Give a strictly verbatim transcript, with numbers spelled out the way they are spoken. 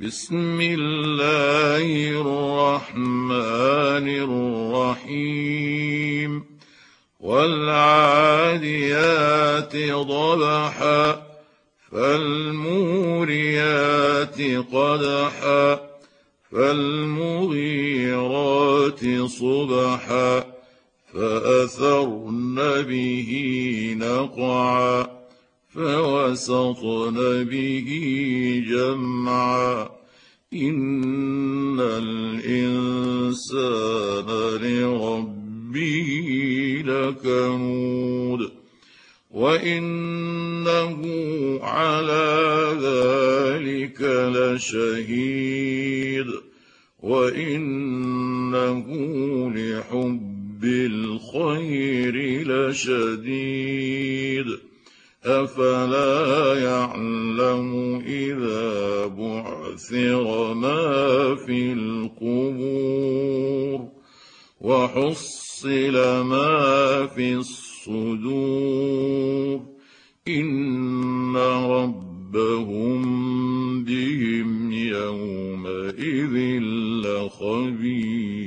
بسم الله الرحمن الرحيم والعاديات ضبحا فالموريات قدحا فالمغيرات صبحا فأثرن به نقعا فوسطن به جمعا إن الإنسان لربه لكنود وإنه على ذلك لشهيد وإنه لحب الخير لشديد أفلا يعلم إذا بعثر ما في القبور وحصل ما في الصدور إن ربهم بهم يومئذ لخبير.